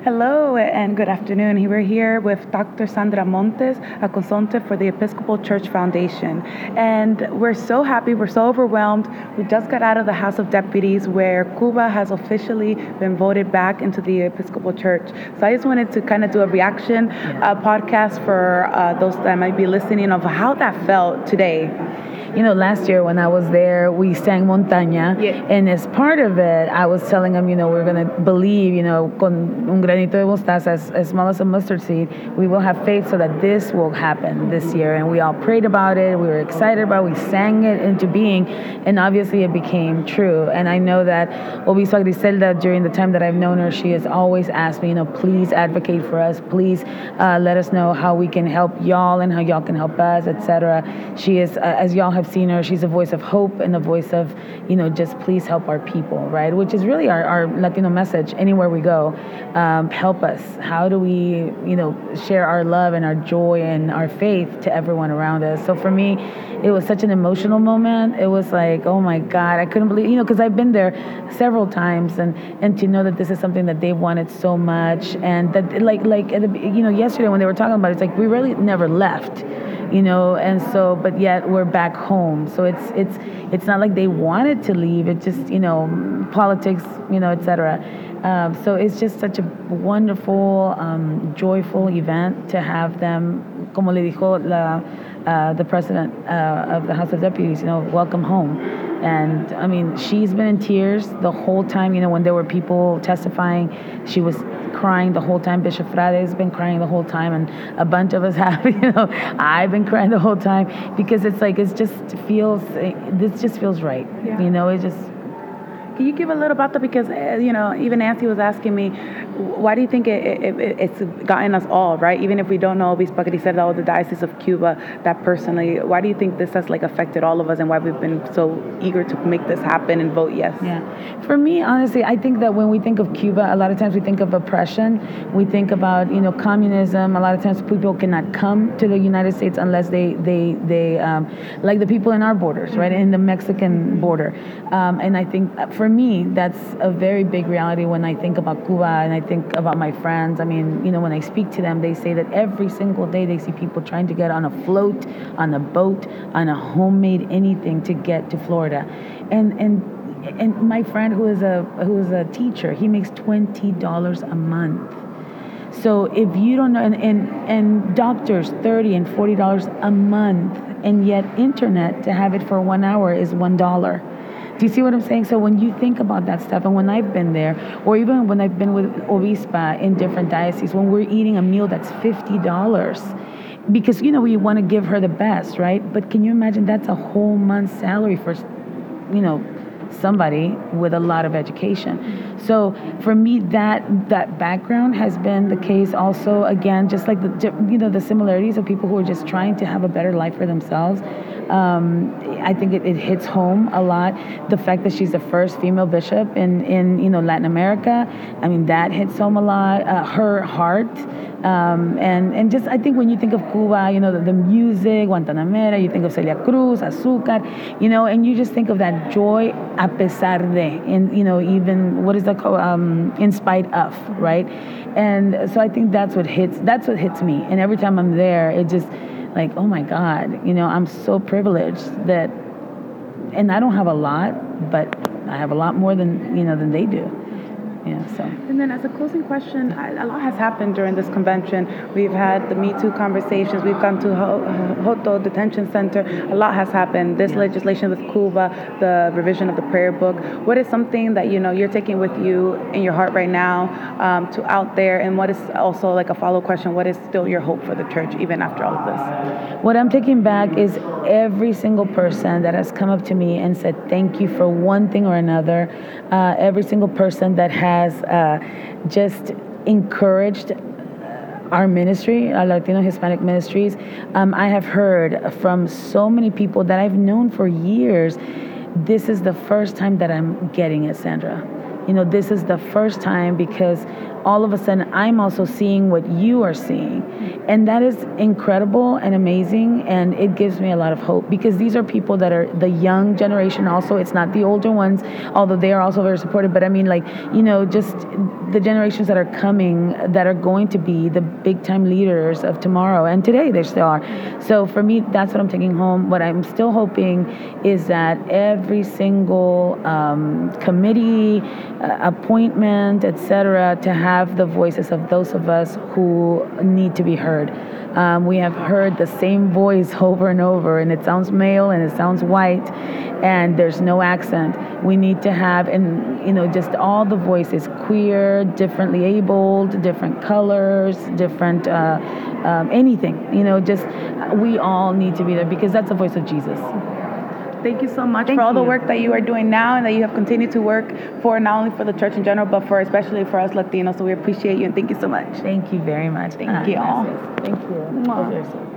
Hello and good afternoon. We're here with Dr. Sandra Montes, a consultant for the Episcopal Church Foundation. And we're so happy, we're so overwhelmed. We just got out of the House of Deputies where Cuba has officially been voted back into the Episcopal Church. So I just wanted to kind of do a reaction podcast for those that might be listening of how that felt today. You know, last year when I was there, we sang Montaña, and as part of it, I was telling them, we're going to believe, con un granito de mostaza, as small as a mustard seed, we will have faith so that this will happen this year. And we all prayed about it, we were excited about it, we sang it into being, and obviously it became true. And I know that Obispa Griselda, during the time that I've known her, she has always asked me, please advocate for us, please let us know how we can help y'all and how y'all can help us, etc. She is, as y'all have seen her, she's a voice of hope and a voice of, just please help our people, right? Which is really our Latino message anywhere we go. Help us. How do we, share our love and our joy and our faith to everyone around us? So for me, it was such an emotional moment. It was like, oh my God, I couldn't believe, because I've been there several times, and to know that this is something that they wanted so much, and that like at the, yesterday when they were talking about it, it's like we really never left. And so, but yet we're back home. So it's not like they wanted to leave. It just, politics, etc. So it's just such a wonderful, joyful event to have them, como le dijo the president of the House of Deputies, welcome home. And I mean, she's been in tears the whole time. When there were people testifying, she was crying the whole time. Bishop Frade has been crying the whole time, and a bunch of us have. I've been crying the whole time because this just feels right. Yeah. It just. Can you give a little about that? Because, even Nancy was asking me, why do you think it's gotten us all, right? Even if we don't know Obispa Griselda or the Diocese of Cuba that personally, why do you think this has affected all of us, and why we've been so eager to make this happen and vote yes? Yeah. For me, honestly, I think that when we think of Cuba, a lot of times we think of oppression. We think about, communism. A lot of times people cannot come to the United States unless they like the people in our borders, right? In the Mexican border. And I think for me, that's a very big reality when I think about Cuba and I think about my friends. I mean, when I speak to them, they say that every single day they see people trying to get on a float, on a boat, on a homemade anything to get to Florida. And my friend who is a teacher, he makes $20 a month. So if you don't know, and doctors $30 and $40 a month, and yet internet to have it for 1 hour is $1. Do you see what I'm saying? So when you think about that stuff, and when I've been there, or even when I've been with Obispa in different dioceses, when we're eating a meal that's $50, because, we want to give her the best, right? But can you imagine that's a whole month's salary for, somebody with a lot of education. So for me, that background has been the case also, again, just like the similarities of people who are just trying to have a better life for themselves. I think it hits home a lot. The fact that she's the first female bishop in Latin America, I mean, that hits home a lot. Her heart, and just I think when you think of Cuba, the music, Guantanamera, you think of Celia Cruz, Azúcar, and you just think of that joy a pesar de, even what is that called, in spite of, right? And so I think that's what hits me. And every time I'm there, it just like, oh my God, I'm so privileged that, and I don't have a lot, but I have a lot more than they do. Yeah, so. And then as a closing question, a lot has happened during this convention. We've had the Me Too conversations. We've gone to Joto Detention Center. A lot has happened. This legislation with Cuba, the revision of the prayer book. What is something that, you're taking with you in your heart right now to out there? And what is also a follow-up question, what is still your hope for the church even after all of this? What I'm taking back is every single person that has come up to me and said thank you for one thing or another. Every single person that has just encouraged our ministry, our Latino Hispanic ministries. I have heard from so many people that I've known for years, this is the first time that I'm getting it, Sandra. This is the first time because all of a sudden I'm also seeing what you are seeing. And that is incredible and amazing, and it gives me a lot of hope, because these are people that are the young generation also. It's not the older ones, although they are also very supportive, but I mean, like, just the generations that are coming, that are going to be the big time leaders of tomorrow, and today they still are. So for me, that's what I'm taking home. What I'm still hoping is that every single committee, appointment, etc., to have the voices of those of us who need to be heard. We have heard the same voice over and over, and it sounds male and it sounds white, and there's no accent. We need to have, and just all the voices, queer, differently abled, different colors, different anything. Just we all need to be there, because that's the voice of Jesus. Thank you so much for all the work that you are doing now, and that you have continued to work for, not only for the church in general, but especially for us Latinos. So we appreciate you, and thank you so much. Thank you very much. Thank you all. Thank you.